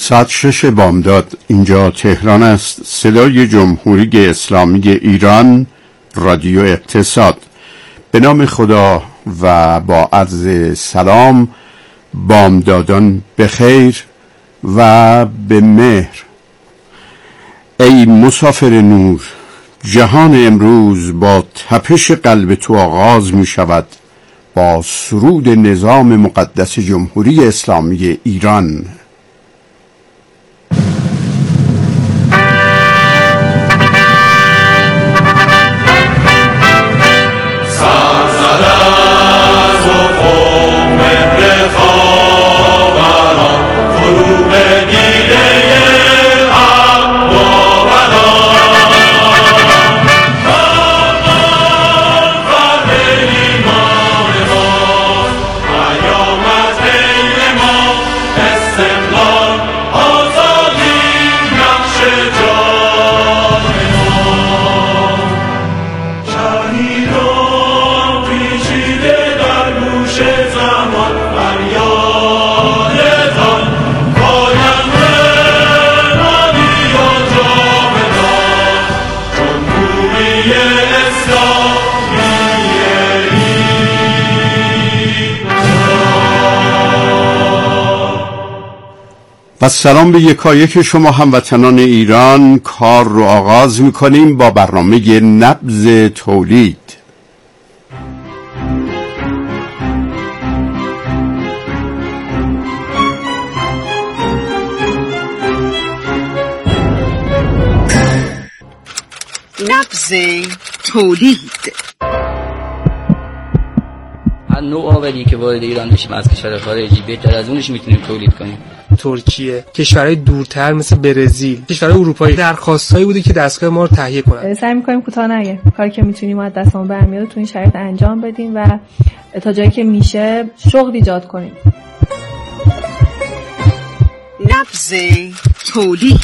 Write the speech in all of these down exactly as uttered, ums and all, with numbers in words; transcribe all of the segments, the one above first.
ساعت شش بامداد اینجا تهران است. صدای جمهوری اسلامی ایران، رادیو اقتصاد. به نام خدا و با عرض سلام، بامدادان بخیر و به مهر. ای مسافر نور، جهان امروز با تپش قلب تو آغاز می شود، با سرود نظام مقدس جمهوری اسلامی ایران. و سلام به یکایک شما هموطنان ایران. کار رو آغاز میکنیم با برنامه نبض تولید. نبض تولید. هر نوع آوری که وارد ایران بشیم از کشور خارجی بهتر از اونش میتونیم تولید کنیم. ترکیه، کشورهای دورتر مثل برزیل، کشورهای اروپایی درخواستایی بوده که دستگاه ما رو تهیه کنن. سعی می‌کنیم کوتاه نگه. کاری که میتونیم از دستمون برمیاد تو این شرایط انجام بدیم و تا جایی که میشه شغل ایجاد کنیم. نبض تولید.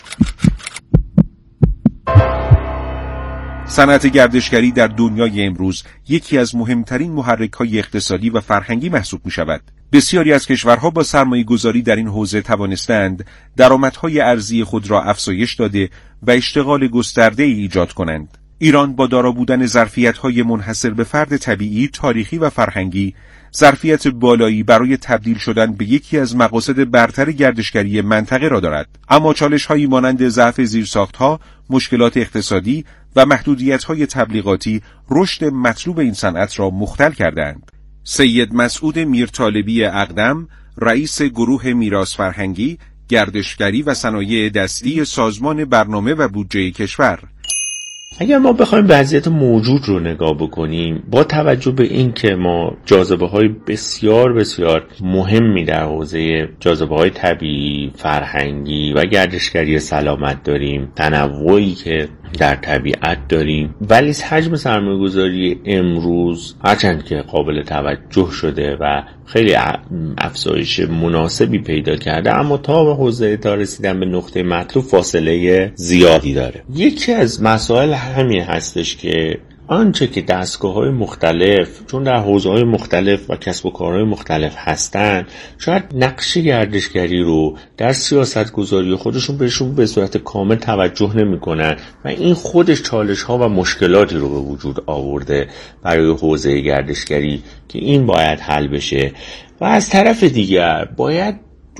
صنعت گردشگری در دنیای امروز یکی از مهمترین محرک‌های اقتصادی و فرهنگی محسوب می‌شود. بسیاری از کشورها با سرمایه‌گذاری در این حوزه توانستند درآمدهای ارزی خود را افزایش داده و اشتغال گسترده‌ای ایجاد کنند. ایران با دارا بودن ظرفیت‌های منحصر به فرد طبیعی، تاریخی و فرهنگی، ظرفیت بالایی برای تبدیل شدن به یکی از مقاصد برتر گردشگری منطقه را دارد. اما چالش‌هایی مانند ضعف زیرساخت‌ها، مشکلات اقتصادی و محدودیت‌های تبلیغاتی رشد مطلوب این صنعت را مختل کردند. سید مسعود میرطالبی اقدم، رئیس گروه میراث فرهنگی، گردشگری و صنایع دستی سازمان برنامه و بودجه کشور: اگر ما بخوایم وضعیت موجود رو نگاه بکنیم، با توجه به این که ما جاذبه‌های بسیار بسیار مهمی در حوزه جاذبه‌های طبیعی، فرهنگی و گردشگری سلامت داریم، تنوعی که در طبیعت داریم، ولی حجم سرمایه‌گذاری امروز هرچند که قابل توجه شده و خیلی افزایش مناسبی پیدا کرده، اما تا به حوزه تا رسیدن به نقطه مطلوب فاصله زیادی داره. یکی از مسائل همین هستش که آنچه که دستگاه‌های مختلف چون در حوزه‌های مختلف و کسب و کارهای مختلف هستن، شاید نقش گردشگری رو در سیاست‌گذاری خودشون بهشون به صورت کامل توجه نمی‌کنن و این خودش چالش‌ها و مشکلاتی رو به وجود آورده برای حوزه گردشگری که این باید حل بشه. و از طرف دیگر باید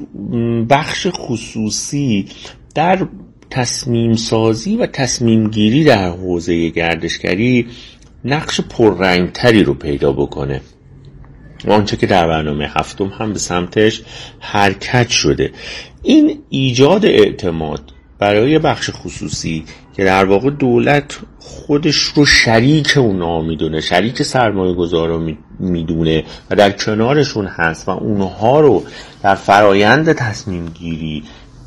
بخش خصوصی در تصمیم سازی و تصمیم گیری در حوزه گردشگری نقش پررنگتری رو پیدا بکنه. آنچه که در برنامه هفتم هم به سمتش حرکت شده، این ایجاد اعتماد برای بخش خصوصی که در واقع دولت خودش رو شریک اونها میدونه، شریک سرمایه گذار رو میدونه و در کنارشون هست و اونها رو در فرایند تصمیم گیری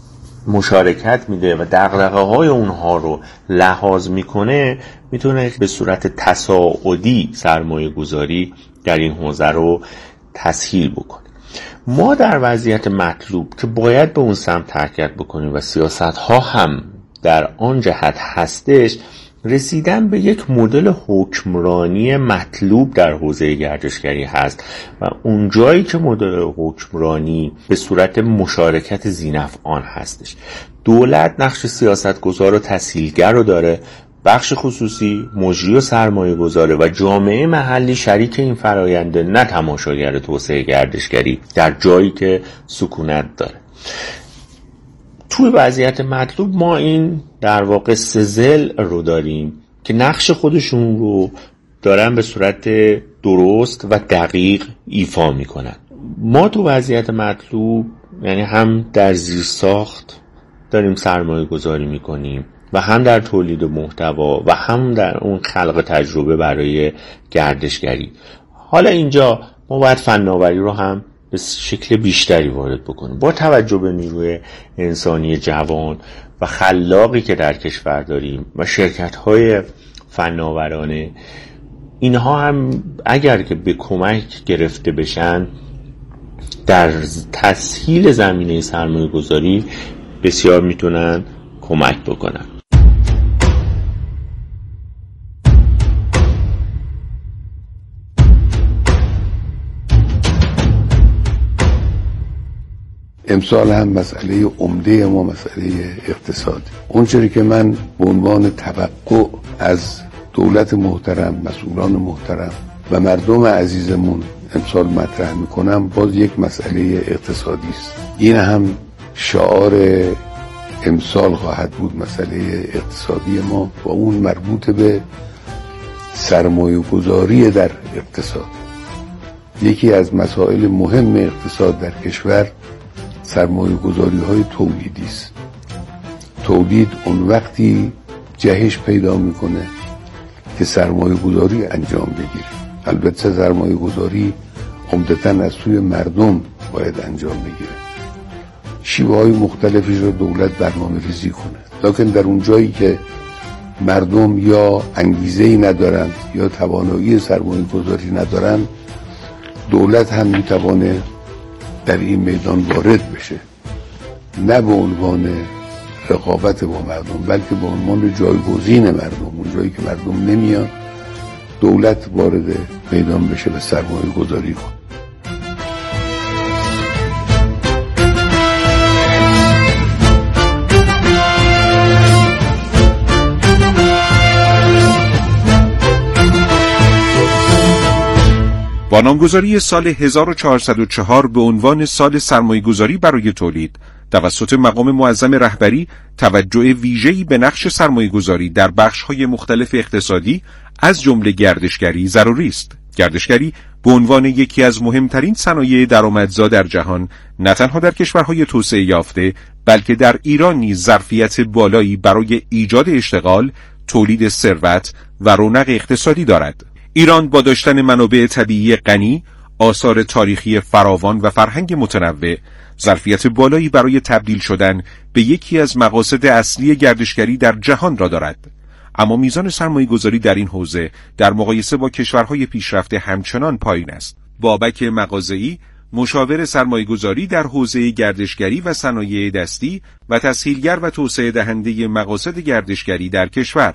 مشارکت میده و دغدغه‌های اونها رو لحاظ میکنه، میتونه به صورت تصاعدی سرمایه گذاری در این حوزه رو تسهیل بکنه. ما در وضعیت مطلوب که باید به اون سمت حرکت بکنیم و سیاست ها هم در آن جهت هستش، رسیدن به یک مدل حکمرانی مطلوب در حوزه گردشگری هست و اون جایی که مدل حکمرانی به صورت مشارکت ذینفعان هستش، دولت نقش سیاستگزار و تسهیلگر رو داره، بخش خصوصی مجری و سرمایه گذاره و جامعه محلی شریک این فراینده، نه تماشاگر توسعه گردشگری در جایی که سکونت داره. توی وضعیت مطلوب ما این در واقع سزل رو داریم که نقش خودشون رو دارن به صورت درست و دقیق ایفا میکنن. ما تو وضعیت مطلوب یعنی هم در زیرساخت داریم سرمایه گذاری میکنیم و هم در تولید محتوا و هم در اون خلق تجربه برای گردشگری. حالا اینجا ما باید فناوری رو هم به شکل بیشتری وارد بکنیم با توجه به نیروی انسانی جوان و خلاقی که در کشور داریم و شرکت‌های فناورانه. اینها هم اگر که به کمک گرفته بشن در تسهیل زمینه سرمایه گذاری بسیار میتونن کمک بکنن. امسال هم مسئله عمده ما مسئله اقتصادی. اونچه که من به عنوان توقع از دولت محترم، مسئولان محترم و مردم عزیزمون امسال مطرح میکنم باز یک مسئله اقتصادی است. این هم شعار امسال خواهد بود، مسئله اقتصادی ما و اون مربوط به سرمایه گذاری در اقتصاد. یکی از مسائل مهم اقتصاد در کشور سرمایه گذاری های تولیدی است. تولید اون وقتی جهش پیدا میکنه که سرمایه گذاری انجام بگیره. البته سرمایه گذاری عمدتاً از سوی مردم باید انجام بگیره. شیوه های مختلفی رو دولت برنامه ریزی کنه، لکن در اون جایی که مردم یا انگیزه‌ای ندارند یا توانایی سرمایه گذاری ندارند، دولت هم میتوانه در این میدان وارد بشه، نه به عنوان رقابت با مردم بلکه به عنوان جایگزین مردم. اون جایی که مردم نمیان دولت وارد میدان بشه و سرمایه گذاری کنه. با نامگذاری سال هزار و چهارصد و چهار به عنوان سال سرمایه‌گذاری برای تولید توسط مقام معظم رهبری، توجه ویژه‌ای به نقش سرمایه‌گذاری در بخش‌های مختلف اقتصادی از جمله گردشگری ضروری است. گردشگری به عنوان یکی از مهمترین صنایع درآمدزا در جهان، نه تنها در کشورهای توسعه یافته بلکه در ایران نیز ظرفیت بالایی برای ایجاد اشتغال، تولید ثروت و رونق اقتصادی دارد. ایران با داشتن منابع طبیعی غنی، آثار تاریخی فراوان و فرهنگ متنوع، ظرفیت بالایی برای تبدیل شدن به یکی از مقاصد اصلی گردشگری در جهان را دارد. اما میزان سرمایه‌گذاری در این حوزه در مقایسه با کشورهای پیشرفته همچنان پایین است. بابک مغازه‌ای، مشاور سرمایه‌گذاری در حوزه گردشگری و صنایع دستی و تسهیلگر و توسعه دهنده مقاصد گردشگری در کشور: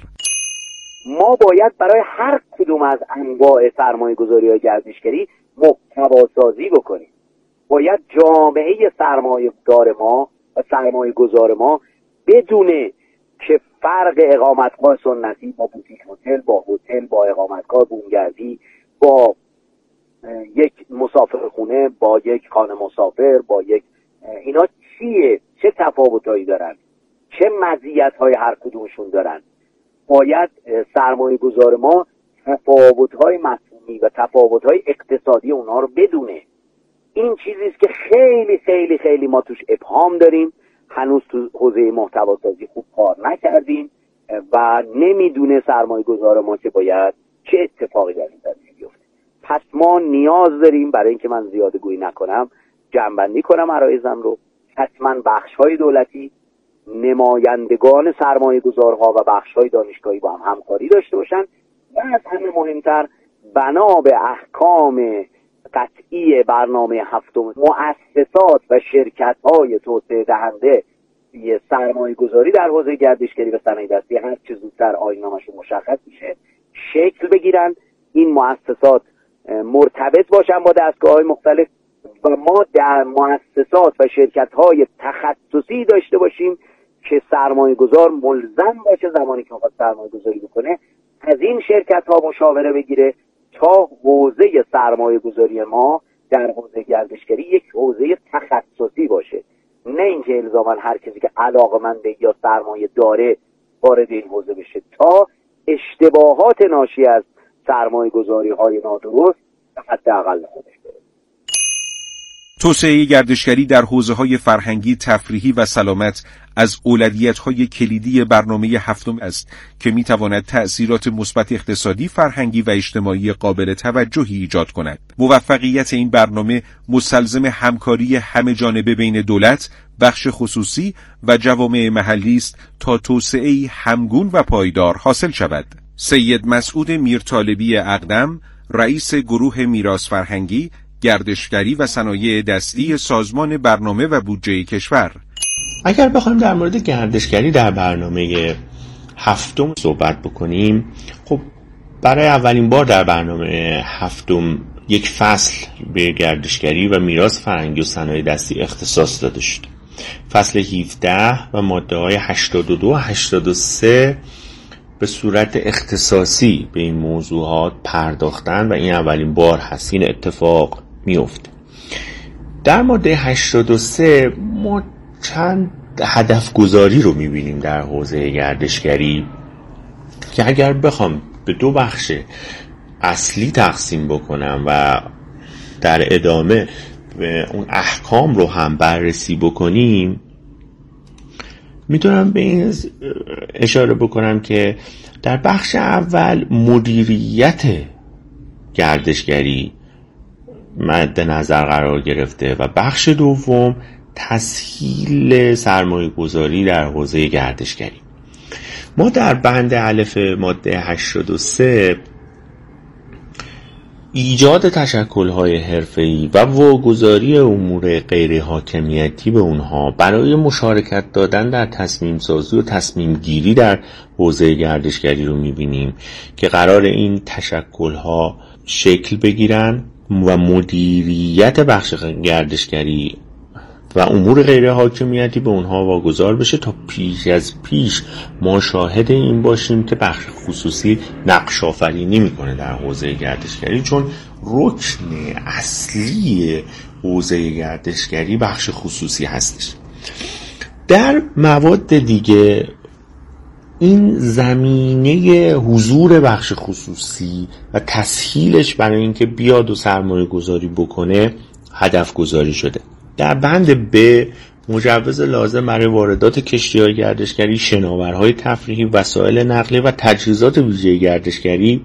ما باید برای هر کدوم از انواع سرمایه‌گذاری و گردشگری محتواسازی بکنیم. باید جامعه سرمایه‌دار ما و سرمایه‌گذار ما بدونه که فرق اقامتگاه سنتی با بوتیک هتل، با هتل، با اقامتگاه بومگردی، با یک مسافرخونه، با یک خانه مسافر، با یک اینا چیه؟ چه تفاوتایی دارن؟ چه مزیت‌های هر کدومشون دارن؟ باید سرمایه گذار ما تفاوت‌های مفهومی و تفاوت‌های اقتصادی اونها رو بدونه. این چیزی است که خیلی خیلی خیلی ما توش ابهام داریم، هنوز تو حوزه محتواسازی خوب کار نکردیم و نمیدونه سرمایه گذار ما که باید چه اتفاقی در این زمینه بیفته. پس ما نیاز داریم، برای اینکه من زیاده گویی نکنم جمع‌بندی کنم عرایزم رو، حتما بخش‌های دولتی، نمایندگان سرمایه گذارها و بخش‌های دانشگاهی با هم همکاری داشته باشن و از همه مهمتر بنا به احکام قطعی برنامه هفتم مؤسسات و شرکت‌های توسعه دهنده سرمایه گذاری در حوزه گردشگری و صنایع دستی هر چه زودتر آیین‌نامه‌شون مشخص میشه شکل بگیرن، این مؤسسات مرتبط باشن با دستگاه‌های مختلف و ما در مؤسسات و شرکت‌های تخصصی داشته باشیم که سرمایه گذار ملزم باشه زمانی که میخواد سرمایه گذاری بکنه از این شرکت‌ها مشاوره بگیره تا حوزه سرمایه گذاری ما در حوزه گردشگری یک حوزه تخصصی باشه، نه اینکه الزاما هر کسی که علاقه‌منده یا سرمایه داره وارد این حوزه بشه تا اشتباهات ناشی از سرمایه گذاری های نادرست حداقل خودش بره. توسعه گردشگری در حوزه‌های فرهنگی، تفریحی و سلامت از اولویت‌های کلیدی برنامه هفتم است که می‌تواند تأثیرات مثبت اقتصادی، فرهنگی و اجتماعی قابل توجهی ایجاد کند. موفقیت این برنامه مستلزم همکاری همه‌جانبه بین دولت، بخش خصوصی و جوامع محلی است تا توسعه‌ای همگون و پایدار حاصل شود. سید مسعود میرطالبی اقدم، رئیس گروه میراث فرهنگی، گردشگری و صنایع دستی سازمان برنامه و بودجه کشور. اگر بخوایم در مورد گردشگری در برنامه هفتم صحبت بکنیم، خب برای اولین بار در برنامه هفتم یک فصل به گردشگری و میراث فرهنگی و صنایع دستی اختصاص داده شد. فصل هفده و ماده های هشتاد و دو و هشتاد و سه به صورت اختصاصی به این موضوعات پرداختن و این اولین بار هست این اتفاق میفته. در ماده هشتاد و سه ما چند هدف گذاری رو میبینیم در حوزه گردشگری که اگر بخوام به دو بخش اصلی تقسیم بکنم و در ادامه اون احکام رو هم بررسی بکنیم، میتونم به این اشاره بکنم که در بخش اول مدیریت گردشگری مد نظر قرار گرفته و بخش دوم تسهیل سرمایه گذاری در حوزه گردشگری. ما در بند الف ماده هشتاد و سه ایجاد تشکل‌های حرفه‌ای و واگذاری امور غیر حاکمیتی به اونها برای مشارکت دادن در تصمیم سازی و تصمیم گیری در حوزه گردشگری رو می‌بینیم که قرار این تشکل‌ها شکل بگیرن و مدیریت بخش گردشگری و امور غیر حاکمیتی به اونها واگذار بشه تا پیش از پیش ما شاهد این باشیم که بخش خصوصی نقش آفرینی میکنه در حوزه گردشگری، چون رکن اصلی حوزه گردشگری بخش خصوصی هستش. در مواد دیگه این زمینه حضور بخش خصوصی و تسهیلش برای اینکه بیاد و سرمایه گذاری بکنه هدف گذاری شده. در بند ب مجوز لازم برای واردات کشتی‌های گردشگری، شناورهای تفریحی، وسایل نقلیه و تجهیزات ویژه گردشگری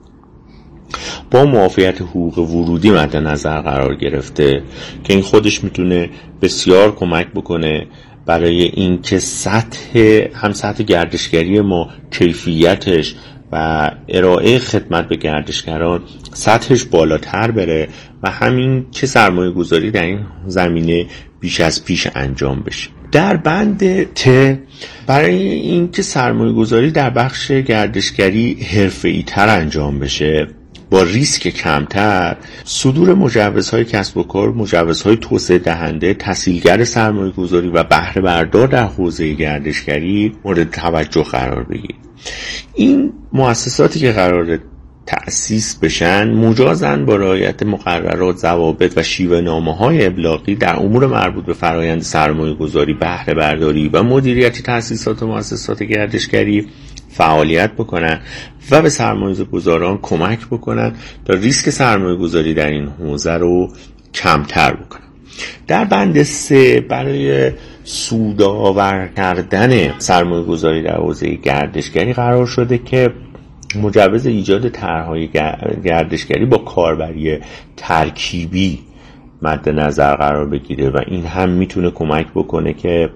با معافیت حقوق ورودی مد نظر قرار گرفته که این خودش میتونه بسیار کمک بکنه برای اینکه سطح هم سطح گردشگری ما، کیفیتش و ارائه خدمت به گردشگران سطحش بالاتر بره و همین که سرمایه گذاری در این زمینه بیش از پیش انجام بشه. در بند ت برای این که سرمایه گذاری در بخش گردشگری حرفه‌ای تر انجام بشه با ریسک کمتر، صدور مجوزهای کسب و کار، مجوزهای توسعه دهنده، تسهیلگر سرمایه گذاری و بهره بردار در حوزه گردشگری مورد توجه قرار بگیره. این مؤسساتی که قرار تأسیس بشن مجازن با رعایت مقررات، ضوابط و شیوه نامه‌های ابلاغی در امور مربوط به فرایند سرمایه گذاری، بهره برداری و مدیریتی تأسیسات و مؤسسات گردشگری فعالیت بکنن و به سرمایه گذاران کمک بکنن تا ریسک سرمایه گذاری در این حوزه رو کمتر بکنن. در بند سه برای سودآور کردن سرمایه گذاری در حوزه گردشگری قرار شده که مجوز ایجاد طرح‌های گردشگری با کاربری ترکیبی مد نظر قرار بگیره و این هم میتونه کمک بکنه که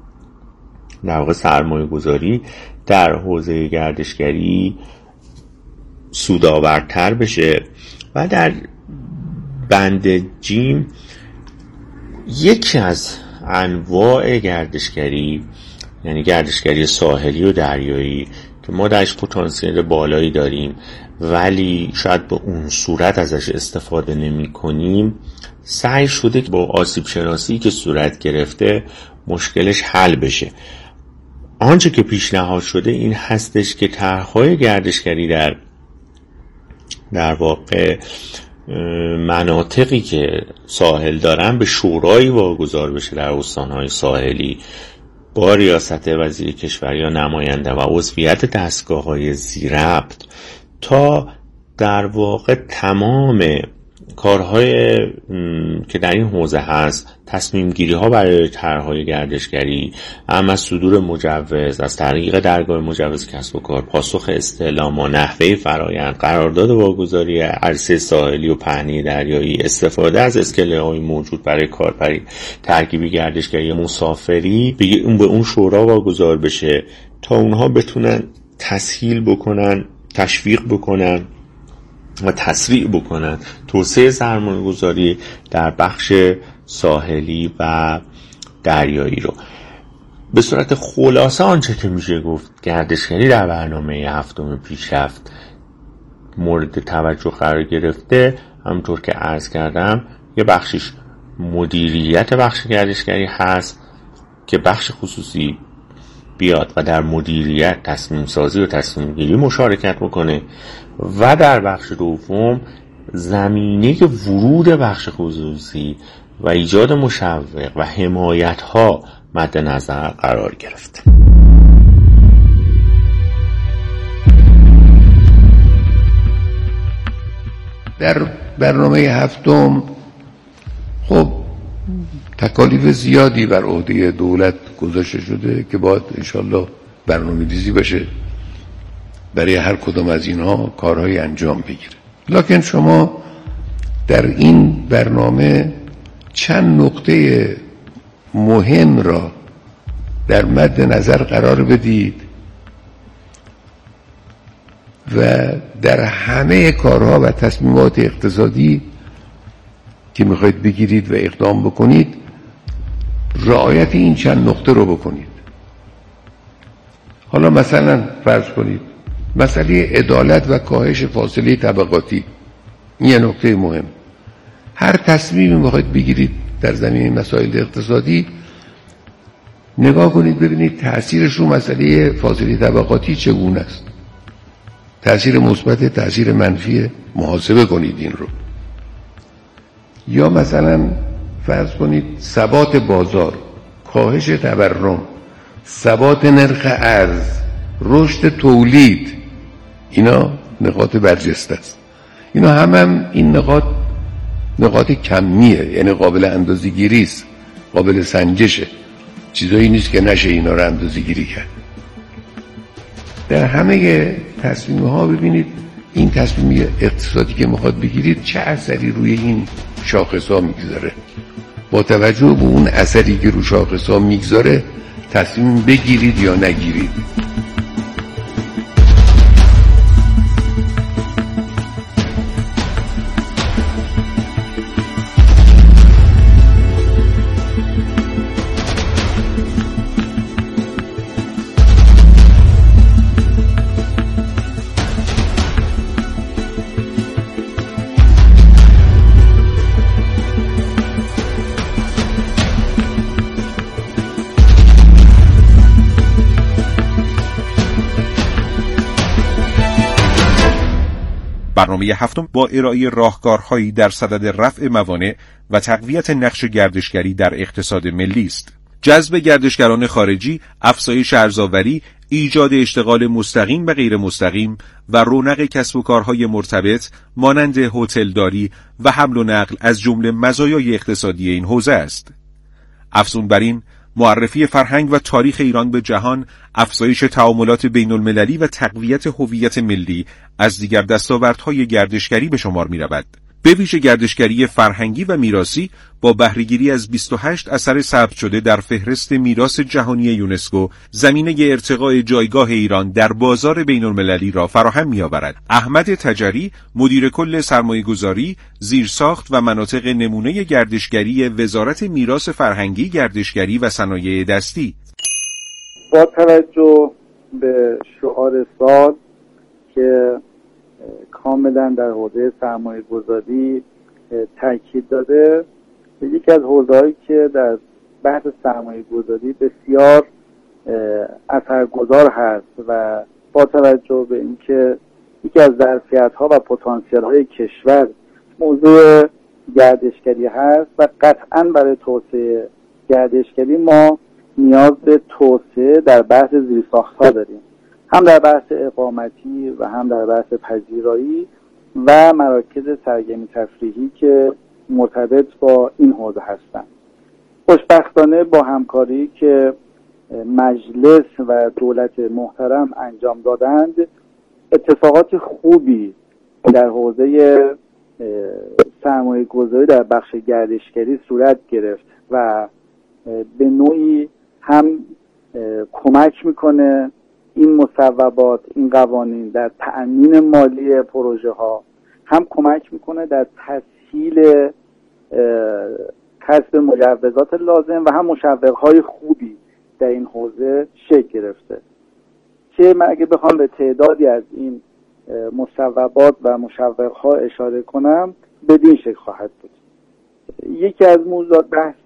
در واقع سرمایه گذاری در حوزه گردشگری سودآورتر بشه. و در بند جیم یکی از انواع گردشگری، یعنی گردشگری ساحلی و دریایی که ما درش پتانسیل بالایی داریم ولی شاید به اون صورت ازش استفاده نمی کنیم، سعی شده که با آسیب شناسی که صورت گرفته مشکلش حل بشه. آنچه که پیشنهاد شده این هستش که طرح‌های گردشگری در در واقع مناطقی که ساحل دارن به شورایی واگذار بشه در استان‌های ساحلی با ریاست وزیر کشور یا نماینده و عضویت دستگاه‌های ذی‌ربط تا در واقع تمام کارهای که در این حوزه هست، تصمیم گیری ها برای طرح‌های گردشگری، اما از صدور مجوز، از طریق درگاه مجوز کسب و کار، پاسخ استعلام و نحوه فرایند، قرارداد واگذاری عرصه ساحلی و پهنه دریایی، استفاده از اسکله های موجود برای کاربری ترکیبی گردشگری مسافری به اون به اون شورا واگذار بشه تا اونها بتونن تسهیل بکنن، تشویق بکنن و تسریع بکنن توسعه سرمایه‌گذاری در بخش ساحلی و دریایی رو. به صورت خلاصه آنچه که میشه گفت گردشگری در برنامه هفتم پیشرفت مورد توجه قرار گرفته، همونطور که عرض کردم یه بخشش مدیریت بخش گردشگری هست که بخش خصوصی بیاد و در مدیریت تصمیم سازی و تصمیم گیری مشارکت بکنه و در بخش دوم زمینه ورود بخش خصوصی و ایجاد مشوق و حمایت ها مد نظر قرار گرفت. در برنامه هفتم خب تکالیف زیادی بر عهده دولت گذاشته شده که باید انشالله برنامه ریزی بشه برای هر کدام از اینها کارهای انجام بگیره. لکن شما در این برنامه چند نقطه مهم را در مد نظر قرار بدید و در همه کارها و تصمیمات اقتصادی که میخواید بگیرید و اقدام بکنید رعایت این چند نقطه رو بکنید. حالا مثلا فرض کنید مسئله عدالت و کاهش فاصله طبقاتی، این یه نقطه مهم. هر تصمیمی میخواید بگیرید در زمینه مسائل اقتصادی نگاه کنید ببینید تأثیرش رو مسئله فاصله طبقاتی چگونه است، تأثیر مثبت، تأثیر منفی، محاسبه کنید این رو. یا مثلا فرض کنید ثبات بازار، کاهش تورم، ثبات نرخ ارز، رشد تولید، اینا نقاط برجسته است. اینا هم, هم این نقاط نقاط کمیه، یعنی قابل اندازه‌گیری است، قابل سنجشه، چیزایی نیست که نشه اینا رو اندازه‌گیری کرد. در همه تصمیم ها ببینید این تصمیم اقتصادی که میخواد بگیرید چه اثری روی این شاخص ها میگذاره. با توجه به اون اثری که روی شاخص ها میگذاره تصمیم بگیرید یا نگیرید. برنامه هفتم با ارائه راهکارهایی در صدد رفع موانع و تقویت نقش گردشگری در اقتصاد ملی است. جذب گردشگران خارجی، افزایش ارزآوری، ایجاد اشتغال مستقیم و غیر مستقیم و رونق کسب و کارهای مرتبط مانند هتلداری و حمل و نقل از جمله مزایای اقتصادی این حوزه است. افزون بر این، معرفی فرهنگ و تاریخ ایران به جهان، افزایش تعاملات بین المللی و تقویت هویت ملی از دیگر دستاوردهای گردشگری به شمار می رود. به ویژه گردشگری فرهنگی و میراثی با بهره‌گیری از بیست و هشت اثر ثبت شده در فهرست میراث جهانی یونسکو زمینه ارتقاء جایگاه ایران در بازار بین‌المللی را فراهم می‌آورد. احمد تجری، مدیر کل سرمایه‌گذاری، زیرساخت و مناطق نمونه گردشگری وزارت میراث فرهنگی، گردشگری و صنایع دستی: با توجه به شعار سال که کاملا در حوزه سرمایه گذاری تاکید داده، یکی از حوزه‌هایی که در بحث سرمایه گذاری بسیار اثرگذار هست و با توجه به اینکه یکی از ظرفیت‌ها و پتانسیل‌های کشور موضوع گردشگری هست و قطعاً برای توسعه گردشگری ما نیاز به توسعه در بحث زیرساخت‌ها داریم، هم در بحث اقامتی و هم در بحث پذیرایی و مراکز سرگرمی تفریحی که مرتبط با این حوزه هستند. خوشبختانه با همکاری که مجلس و دولت محترم انجام دادند، اتفاقات خوبی در حوزه سرمایه گذاری در بخش گردشگری صورت گرفت و به نوعی هم کمک میکنه این مصوبات، این قوانین در تأمین مالی پروژه ها، هم کمک میکنه در تسهیل کسب مجوزات لازم و هم مشوقهای خوبی در این حوزه شکل گرفته که من اگه بخوام به تعدادی از این مصوبات و مشوقها اشاره کنم بدین شکل خواهد بود. یکی از موضوعات بحث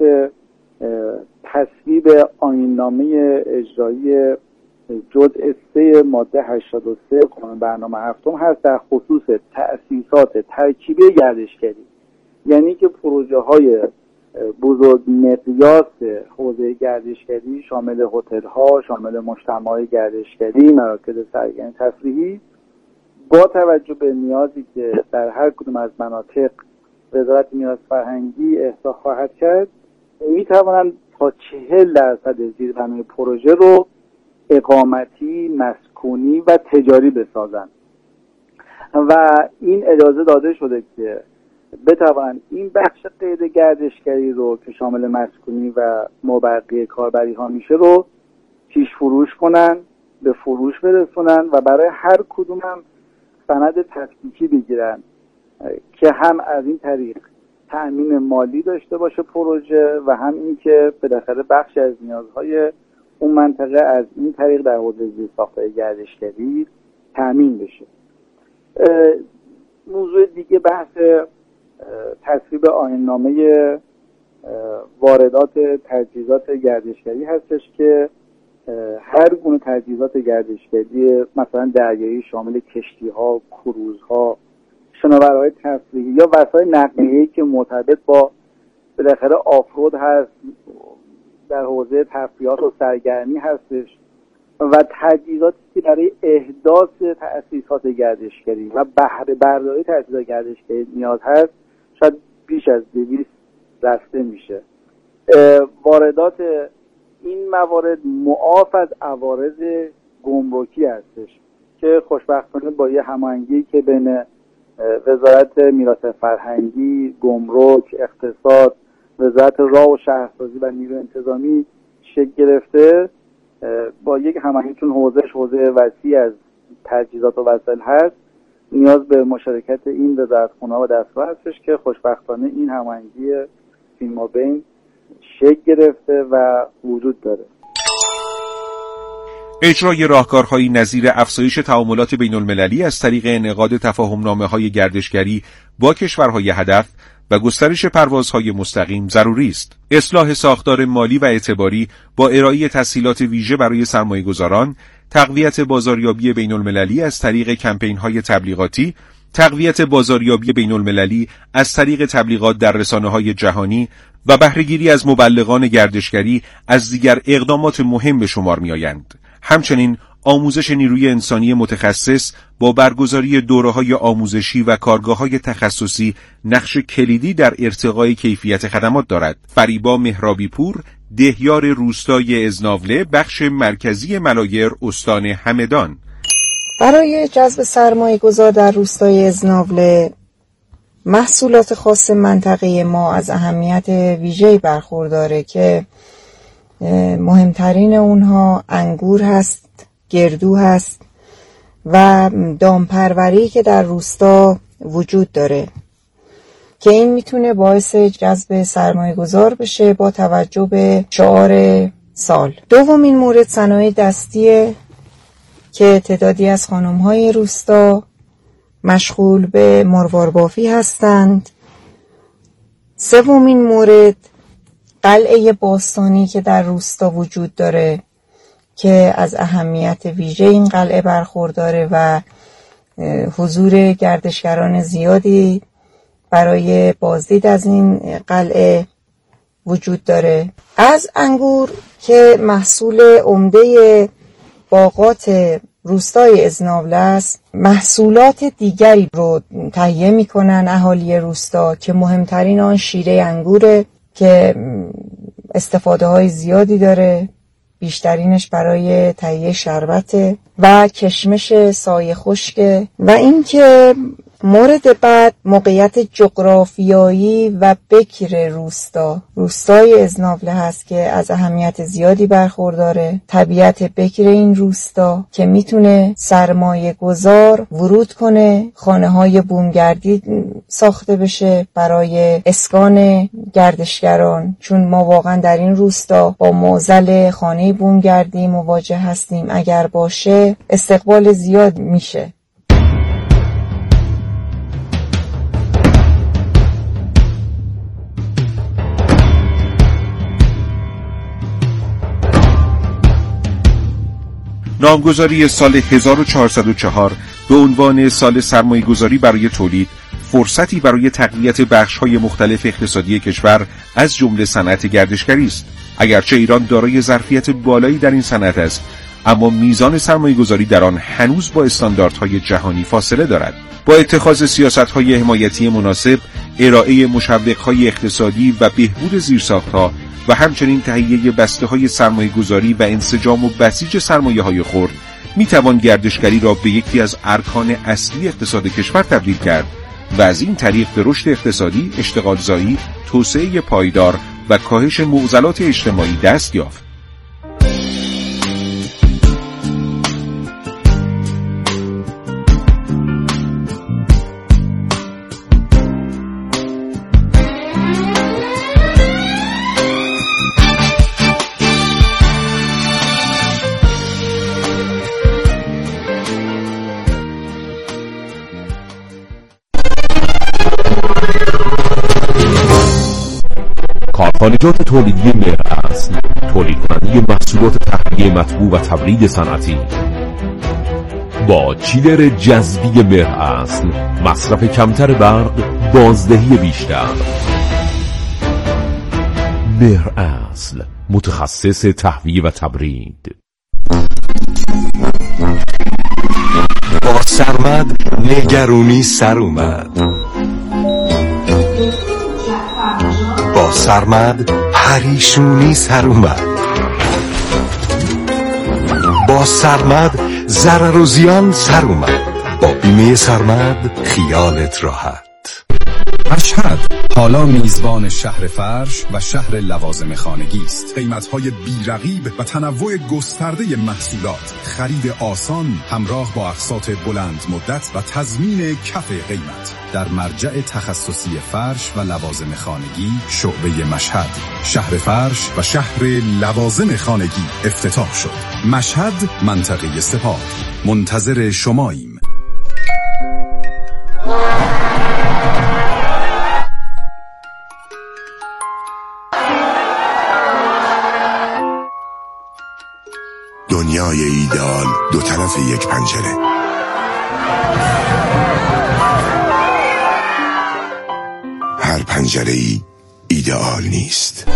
تصویب آیین‌نامه اجرایی جزء سه ماده هشتاد و سه قانون برنامه هفتم هست در خصوص تأسیسات ترکیبی گردشگری، یعنی که پروژه های بزرگ مقیاس حوزه گردشگری شامل هتل ها، شامل مجتمعات گردشگری، مراکز سرگرمی تفریحی، با توجه به نیازی که در هر کدوم از مناطق وزارت میراث فرهنگی احساس خواهد کرد، می توانند تا چهل درصد زیربنای پروژه رو اقامتی، مسکونی و تجاری بسازند و این اجازه داده شده که بتوانند این بخش غیر گردشگری رو که شامل مسکونی و مابقی کاربری ها میشه رو پیش فروش کنن، به فروش برسونن و برای هر کدوم هم سند تفکیکی بگیرن که هم از این طریق تأمین مالی داشته باشه پروژه و هم این که بالاخره بخش از نیازهای اون منطقه از این طریق در حوزه زیرساخت‌های گردشگری تأمین بشه. موضوع دیگه بحث تصویب آیین‌نامه واردات تجهیزات گردشگری هستش که هر گونه تجهیزات گردشگری مثلا دریایی شامل کشتی‌ها، کروزها، شناورهای تفریحی یا وسایل نقلیه‌ای که مرتبط با بالاخره آفرود هست، در حوزه تفریحات و سرگرمی هستش و تجهیزاتی که برای احداث تأسیسات گردشگری و بهره برداری تأسیسات گردشگری نیاز هست شاید بیش از دویست رفته میشه. واردات این موارد معاف از عوارض گمرکی هستش که خوشبختانه با یه هماهنگی که بین وزارت میراث فرهنگی، گمرک، اقتصاد، وزارت راه و شهرسازی و نیروی انتظامی شکل گرفته، با یک هماهنگی چون حوزهش حوزه وسیع از تجهیزات و وسایل هست، نیاز به مشارکت این وزارتخونه‌ها و دستگاه هستش که خوشبختانه این هماهنگی فیلمابین شکل گرفته و وجود داره. اجرای راهکارهایی نظیر افزایش تعاملات بین‌المللی از طریق انعقاد تفاهم‌نامه‌های گردشگری با کشورهای هدف و گسترش پروازهای مستقیم ضروری است. اصلاح ساختار مالی و اعتباری با ارائه تسهیلات ویژه برای سرمایه‌گذاران، تقویت بازاریابی بین‌المللی از طریق کمپین‌های تبلیغاتی، تقویت بازاریابی بین‌المللی از طریق تبلیغات در رسانه‌های جهانی و بهره‌گیری از مبلغان گردشگری از دیگر اقدامات مهم به شمار می‌آیند. همچنین آموزش نیروی انسانی متخصص با برگزاری دوره‌های آموزشی و کارگاه‌های تخصصی نقش کلیدی در ارتقای کیفیت خدمات دارد. فریبا مهرابی پور، دهیار روستای ازناوله، بخش مرکزی ملایر، استان همدان: برای جذب سرمایه‌گذار در روستای ازناوله محصولات خاص منطقه ما از اهمیت ویژه‌ای برخورداره که مهمترین اونها انگور هست، گردو هست و دامپروری که در روستا وجود داره که این میتونه باعث جذب سرمایه گذار بشه با توجه به شعار سال. دومین مورد صنایع دستیه که تعدادی از خانم‌های روستا مشغول به مروار بافی هستند. سومین مورد قلعه باستانی که در روستا وجود داره که از اهمیت ویژه این قلعه برخورداره و حضور گردشگران زیادی برای بازدید از این قلعه وجود داره. از انگور که محصول عمده باغات روستای ازناوله است، محصولات دیگری رو تهیه میکنن اهالی روستا که مهمترین آن شیره انگوره که استفاده های زیادی داره، بیشترینش برای تهیه شربته و کشمش سایه خشک. و اینکه مورد بعد موقعیت جغرافیایی و بکر روستا روستای ازناوله هست که از اهمیت زیادی برخورداره. طبیعت بکر این روستا که میتونه سرمایه گذار ورود کنه، خانه های بومگردی ساخته بشه برای اسکان گردشگران، چون ما واقعا در این روستا با معضل خانه بومگردی مواجه هستیم. اگر باشه استقبال زیاد میشه. نامگذاری سال هزار و چهارصد و چهار به عنوان سال سرمایه‌گذاری برای تولید، فرصتی برای تقویت بخش‌های مختلف اقتصادی کشور از جمله صنعت گردشگری است. اگرچه ایران دارای ظرفیت بالایی در این صنعت است، اما میزان سرمایه‌گذاری در آن هنوز با استانداردهای جهانی فاصله دارد. با اتخاذ سیاست‌های حمایتی مناسب، ارائه مشوق‌های اقتصادی و بهبود زیرساخت‌ها و همچنین تهیه بسته‌های سرمایه‌گذاری و انسجام و بسیج سرمایه‌های خرد می‌توان گردشگری را به یکی از ارکان اصلی اقتصاد کشور تبدیل کرد و از این طریق به رشد اقتصادی، اشتغالزایی، توسعه پایدار و کاهش معضلات اجتماعی دست یافت. کارخانجات تولیدی مهراصل، تولید کننده محصولات تحریه مطبوع و تبرید صنعتی. با چیلر جذبی مهراصل، مصرف کمتر برق، بازدهی بیشتر. مهراصل، متخصص تهویه و تبرید. با سرمد نگرونی سر اومد. با سرمد پریشونی سر اومد. با سرمد ضرر و زیان سر اومد. با بیمه سرمد خیالت راحت. مشهد حالا میزبان شهر فرش و شهر لوازم خانگی است. قیمت‌های بی‌رقیب و تنوع گسترده محصولات، خرید آسان همراه با اقساط بلند مدت و تضمین کف قیمت در مرجع تخصصی فرش و لوازم خانگی شعبه مشهد. شهر فرش و شهر لوازم خانگی افتتاح شد. مشهد، منطقه سپاه. منتظر شماییم. دنیای ایدئال دو طرف یک پنجره. هر پنجره‌ای ایدئال نیست.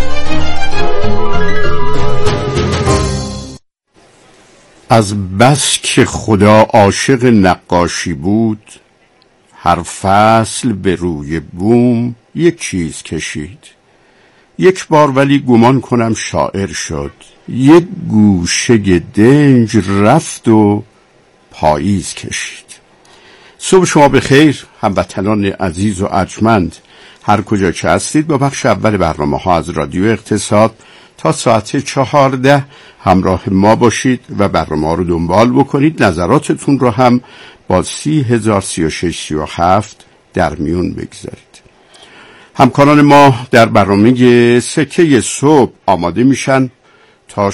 از بس که خدا عاشق نقاشی بود، هر فصل به روی بوم یک چیز کشید. یک بار ولی گمان کنم شاعر شد، یک گوشه دنج رفت و پاییز کشید. صبح شما بخیر هموطنان عزیز و ارجمند، هر کجا که هستید با بخش اول برنامه ها از رادیو اقتصاد تا ساعت چهارده همراه ما باشید و برنامه رو دنبال بکنید. نظراتتون رو هم با سی هزار سی و شش سی و هفت در میون بگذارید. همکاران ما در برنامه سکه صبح آماده میشن